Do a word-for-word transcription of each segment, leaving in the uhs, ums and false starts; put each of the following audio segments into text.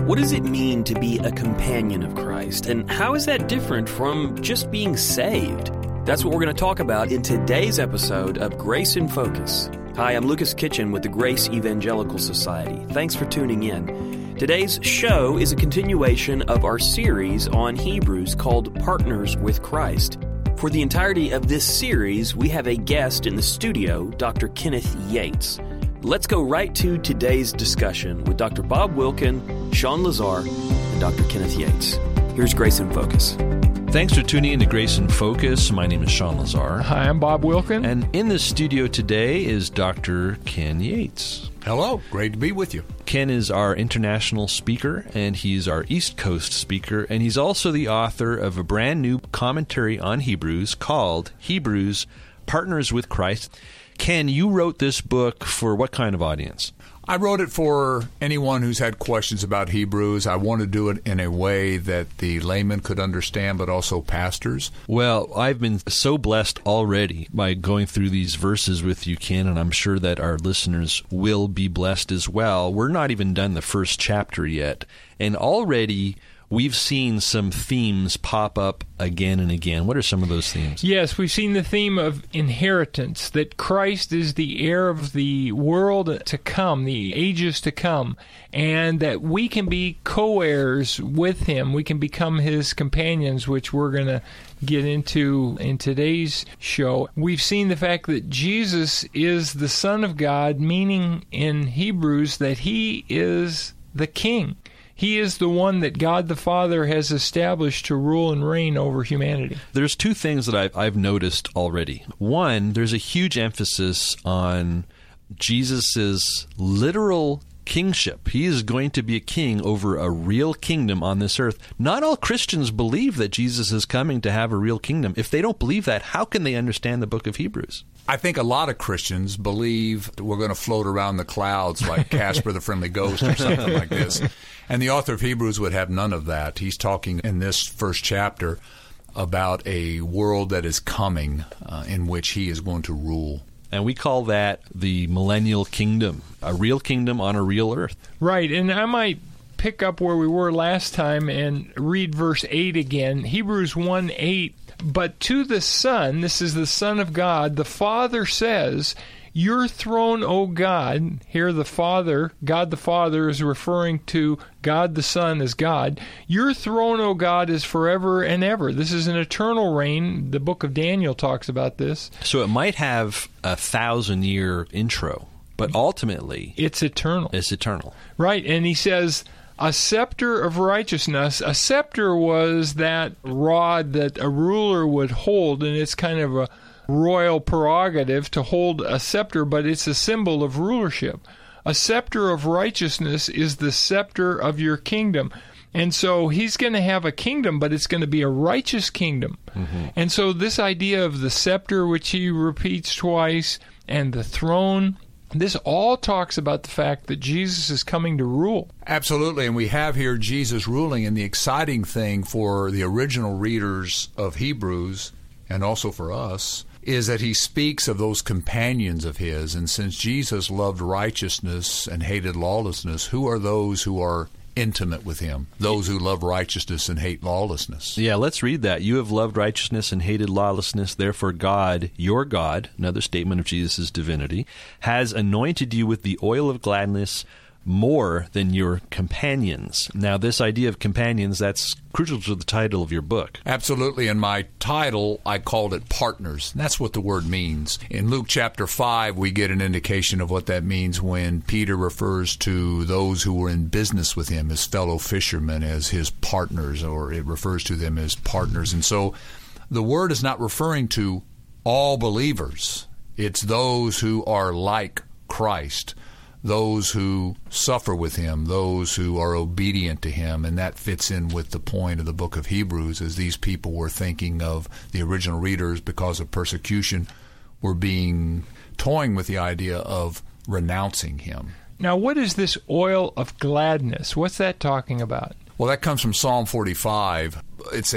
What does it mean to be a companion of Christ, and how is that different from just being saved? That's what we're going to talk about in today's episode of Grace in Focus. Hi, I'm Lucas Kitchen with the Grace Evangelical Society. Thanks for tuning in. Today's show is a continuation of our series on Hebrews called Partners with Christ. For the entirety of this series, we have a guest in the studio, Doctor Kenneth Yates. Let's go right to today's discussion with Doctor Bob Wilkin, Sean Lazar, and Doctor Kenneth Yates. Here's Grace in Focus. Thanks for tuning in to Grace in Focus. My name is Sean Lazar. Hi, I'm Bob Wilkin. And in the studio today is Doctor Ken Yates. Hello. Great to be with you. Ken is our international speaker, and he's our East Coast speaker, and he's also the author of a brand new commentary on Hebrews called Hebrews, Partners with Christ. Ken, you wrote this book for what kind of audience? I wrote it for anyone who's had questions about Hebrews. I want to do it in a way that the layman could understand, but also pastors. Well, I've been so blessed already by going through these verses with you, Ken, and I'm sure that our listeners will be blessed as well. We're not even done the first chapter yet, and already we've seen some themes pop up again and again. What are some of those themes? Yes, we've seen the theme of inheritance, that Christ is the heir of the world to come, the ages to come, and that we can be co-heirs with him. We can become his companions, which we're going to get into in today's show. We've seen the fact that Jesus is the Son of God, meaning in Hebrews that he is the King. He is the one that God the Father has established to rule and reign over humanity. There's two things that I've, I've noticed already. One, there's a huge emphasis on Jesus' literal kingship. He is going to be a king over a real kingdom on this earth. Not all Christians believe that Jesus is coming to have a real kingdom. If they don't believe that, how can they understand the book of Hebrews? I think a lot of Christians believe we're going to float around the clouds like Casper the Friendly Ghost or something like this. And the author of Hebrews would have none of that. He's talking in this first chapter about a world that is coming uh, in which he is going to rule. And we call that the millennial kingdom, a real kingdom on a real earth. Right, and I might pick up where we were last time and read verse eight again. Hebrews one eight. But to the Son, this is the Son of God, the Father says, your throne, O God, here the Father, God the Father is referring to God the Son as God. Your throne, O God, is forever and ever. This is an eternal reign. The book of Daniel talks about this. So it might have a thousand-year intro, but ultimately it's eternal. It's eternal. Right, and he says, a scepter of righteousness. A scepter was that rod that a ruler would hold, and it's kind of a royal prerogative to hold a scepter, but it's a symbol of rulership. A scepter of righteousness is the scepter of your kingdom. And so he's going to have a kingdom, but it's going to be a righteous kingdom. Mm-hmm. And so this idea of the scepter, which he repeats twice, and the throne, this all talks about the fact that Jesus is coming to rule. Absolutely, and we have here Jesus ruling, and the exciting thing for the original readers of Hebrews, and also for us, is that he speaks of those companions of his, and since Jesus loved righteousness and hated lawlessness, who are those who are intimate with him? Those who love righteousness and hate lawlessness. Yeah, let's read that. You have loved righteousness and hated lawlessness, therefore God, your God, another statement of Jesus' divinity, has anointed you with the oil of gladness more than your companions. Now, this idea of companions, that's crucial to the title of your book. Absolutely. In my title, I called it partners. That's what the word means. In Luke chapter five, we get an indication of what that means when Peter refers to those who were in business with him, his fellow fishermen, as his partners, or it refers to them as partners. And so the word is not referring to all believers. It's those who are like Christ, those who suffer with him, those who are obedient to him, and that fits in with the point of the book of Hebrews, as these people were thinking of the original readers because of persecution, were being toying with the idea of renouncing him. Now, what is this oil of gladness? What's that talking about? Well, that comes from Psalm forty-five. It's a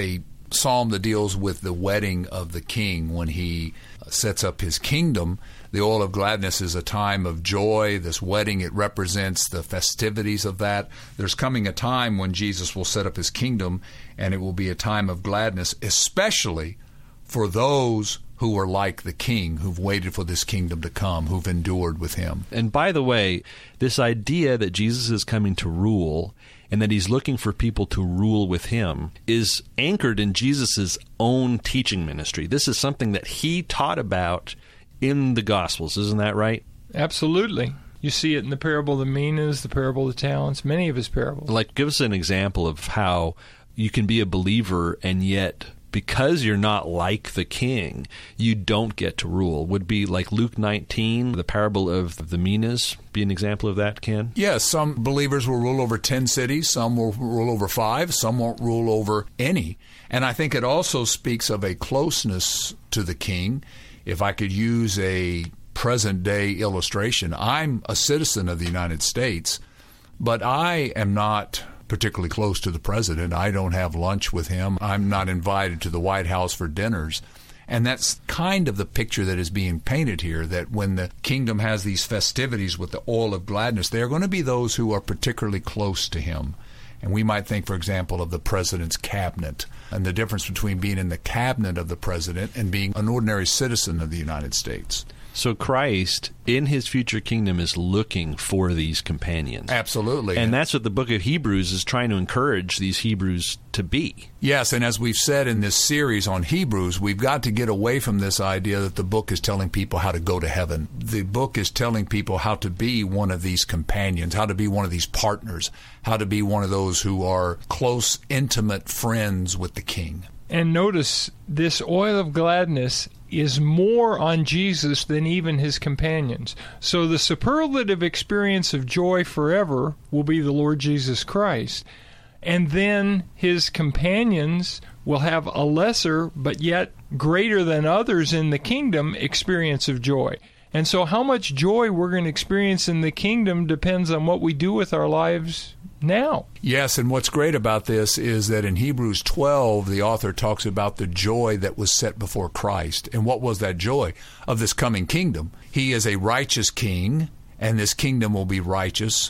psalm that deals with the wedding of the king when he sets up his kingdom. The oil of gladness is a time of joy. This wedding, it represents the festivities of that. There's coming a time when Jesus will set up his kingdom, and it will be a time of gladness, especially for those who are like the king, who've waited for this kingdom to come, who've endured with him. And by the way, this idea that Jesus is coming to rule and that he's looking for people to rule with him is anchored in Jesus' own teaching ministry. This is something that he taught about in the Gospels. Isn't that right? Absolutely. You see it in the parable of the minas, the parable of the talents, many of his parables. Like, give us an example of how you can be a believer and yet, because you're not like the king, you don't get to rule. Would be like Luke nineteen, the parable of the minas, be an example of that, Ken? Yes, some believers will rule over ten cities, some will rule over five, some won't rule over any. And I think it also speaks of a closeness to the king. If I could use a present-day illustration, I'm a citizen of the United States, but I am not particularly close to the president. I don't have lunch with him. I'm not invited to the White House for dinners. And that's kind of the picture that is being painted here, that when the kingdom has these festivities with the oil of gladness, there are going to be those who are particularly close to him. And we might think, for example, of the president's cabinet and the difference between being in the cabinet of the president and being an ordinary citizen of the United States. So Christ, in his future kingdom, is looking for these companions. Absolutely. And that's what the book of Hebrews is trying to encourage these Hebrews to be. Yes, and as we've said in this series on Hebrews, we've got to get away from this idea that the book is telling people how to go to heaven. The book is telling people how to be one of these companions, how to be one of these partners, how to be one of those who are close, intimate friends with the king. And notice, this oil of gladness is more on Jesus than even his companions. So the superlative experience of joy forever will be the Lord Jesus Christ. And then his companions will have a lesser, but yet greater than others in the kingdom, experience of joy. And so how much joy we're going to experience in the kingdom depends on what we do with our lives now. Yes, and what's great about this is that in Hebrews twelve, the author talks about the joy that was set before Christ. And what was that joy? Of this coming kingdom. He is a righteous king, and this kingdom will be righteous.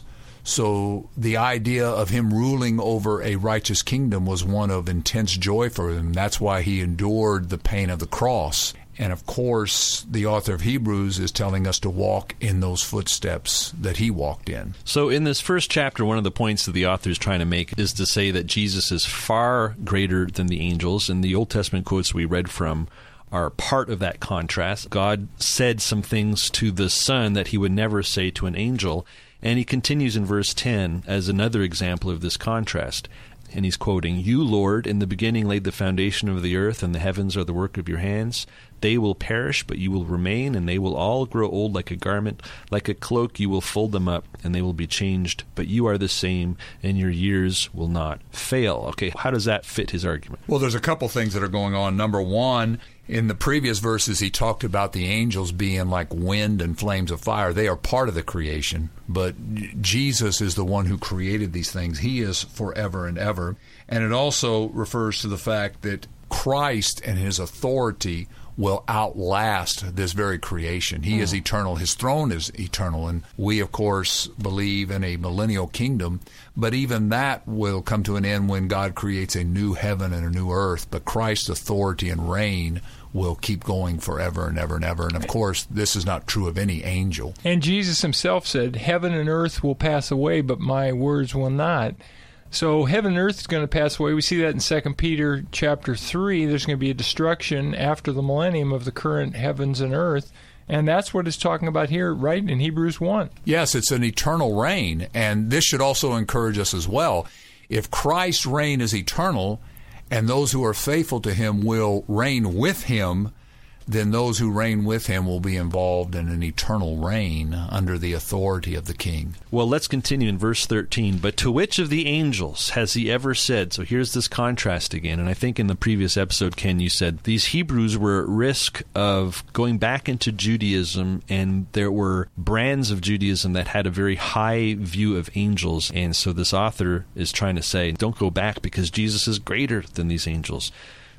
So the idea of him ruling over a righteous kingdom was one of intense joy for him. That's why he endured the pain of the cross. And of course, the author of Hebrews is telling us to walk in those footsteps that he walked in. So in this first chapter, one of the points that the author is trying to make is to say that Jesus is far greater than the angels. And the Old Testament quotes we read from are part of that contrast. God said some things to the Son that he would never say to an angel. And he continues in verse ten as another example of this contrast. And he's quoting, "You, Lord, in the beginning laid the foundation of the earth, and the heavens are the work of your hands. They will perish, but you will remain, and they will all grow old like a garment. Like a cloak you will fold them up, and they will be changed. But you are the same, and your years will not fail." Okay, how does that fit his argument? Well, there's a couple things that are going on. Number one, in the previous verses, he talked about the angels being like wind and flames of fire. They are part of the creation, but Jesus is the one who created these things. He is forever and ever. And it also refers to the fact that Christ and his authority will outlast this very creation. He mm. is eternal. His throne is eternal. And we, of course, believe in a millennial kingdom. But even that will come to an end when God creates a new heaven and a new earth. But Christ's authority and reign will keep going forever and ever and ever. And, of course, this is not true of any angel. And Jesus himself said, "Heaven and earth will pass away, but my words will not." So heaven and earth is going to pass away. We see that in Second Peter chapter three. There's going to be a destruction after the millennium of the current heavens and earth. And that's what it's talking about here, right, in Hebrews one. Yes, it's an eternal reign. And this should also encourage us as well. If Christ's reign is eternal, and those who are faithful to him will reign with him, then those who reign with him will be involved in an eternal reign under the authority of the king. Well, let's continue in verse thirteen. "But to which of the angels has he ever said?" So here's this contrast again. And I think in the previous episode, Ken, you said these Hebrews were at risk of going back into Judaism, and there were brands of Judaism that had a very high view of angels. And so this author is trying to say, don't go back because Jesus is greater than these angels.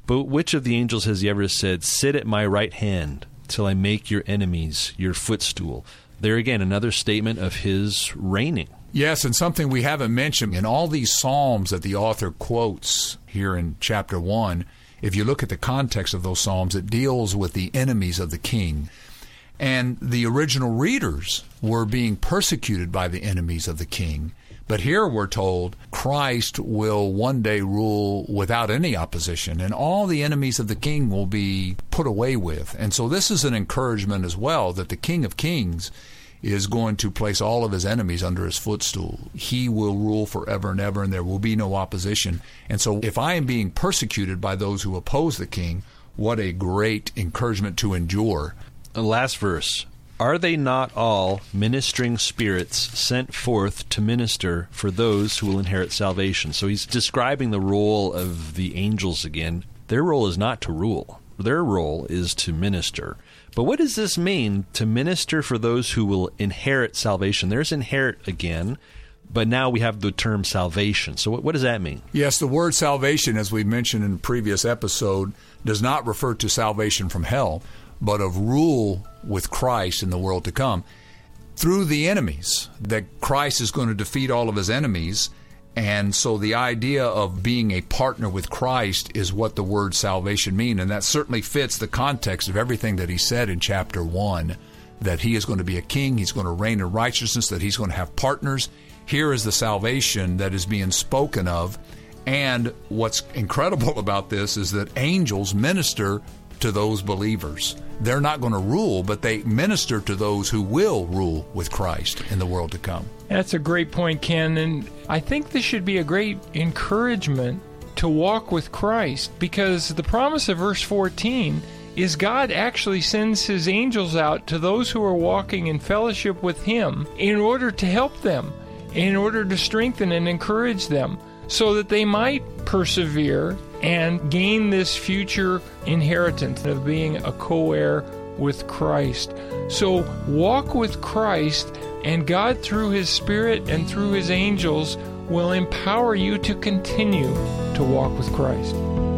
But which of the angels has he ever said, sit at my right hand till I make your enemies your footstool? There again, another statement of his reigning. Yes, and something we haven't mentioned in all these psalms that the author quotes here in chapter one, if you look at the context of those psalms, it deals with the enemies of the king. And the original readers were being persecuted by the enemies of the king. But here we're told Christ will one day rule without any opposition, and all the enemies of the king will be put away with. And so this is an encouragement as well, that the King of Kings is going to place all of his enemies under his footstool. He will rule forever and ever, and there will be no opposition. And so if I am being persecuted by those who oppose the king, what a great encouragement to endure. The last verse. Are they not all ministering spirits sent forth to minister for those who will inherit salvation? So he's describing the role of the angels again. Their role is not to rule. Their role is to minister. But what does this mean, to minister for those who will inherit salvation? There's inherit again, but now we have the term salvation. So what, what does that mean? Yes, the word salvation, as we mentioned in the previous episode, does not refer to salvation from hell, but of rule with Christ in the world to come. Through the enemies, that Christ is going to defeat all of his enemies. And so the idea of being a partner with Christ is what the word salvation means. And that certainly fits the context of everything that he said in chapter one, that he is going to be a king, he's going to reign in righteousness, that he's going to have partners. Here is the salvation that is being spoken of. And what's incredible about this is that angels minister to those believers. They're not going to rule, but they minister to those who will rule with Christ in the world to come. That's a great point, Ken, and I think this should be a great encouragement to walk with Christ, because the promise of verse fourteen is God actually sends his angels out to those who are walking in fellowship with him in order to help them, in order to strengthen and encourage them, so that they might persevere and gain this future inheritance of being a co-heir with Christ. So walk with Christ, and God, through his Spirit and through his angels, will empower you to continue to walk with Christ.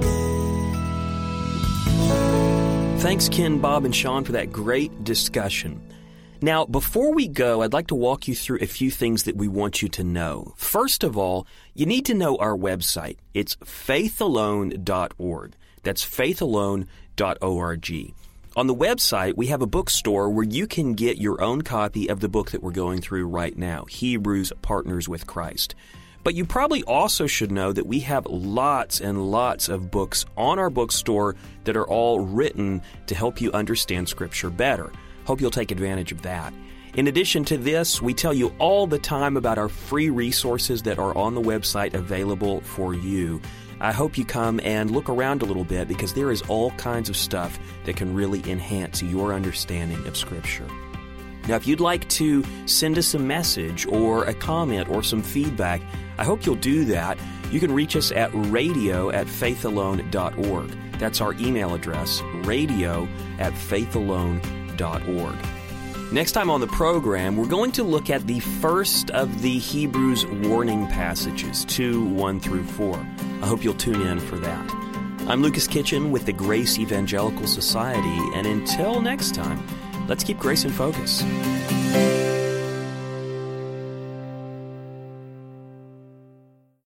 Thanks, Ken, Bob, and Sean, for that great discussion. Now, before we go, I'd like to walk you through a few things that we want you to know. First of all, you need to know our website. It's faith alone dot org. That's faith alone dot org. On the website, we have a bookstore where you can get your own copy of the book that we're going through right now, Hebrews Partners with Christ. But you probably also should know that we have lots and lots of books on our bookstore that are all written to help you understand Scripture better. Hope you'll take advantage of that. In addition to this, we tell you all the time about our free resources that are on the website available for you. I hope you come and look around a little bit, because there is all kinds of stuff that can really enhance your understanding of Scripture. Now, if you'd like to send us a message or a comment or some feedback, I hope you'll do that. You can reach us at radio at faith alone dot org. That's our email address, radio at faith alone dot org. Next time on the program, we're going to look at the first of the Hebrews warning passages, two, one through four. I hope you'll tune in for that. I'm Lucas Kitchen with the Grace Evangelical Society, and until next time, let's keep grace in focus.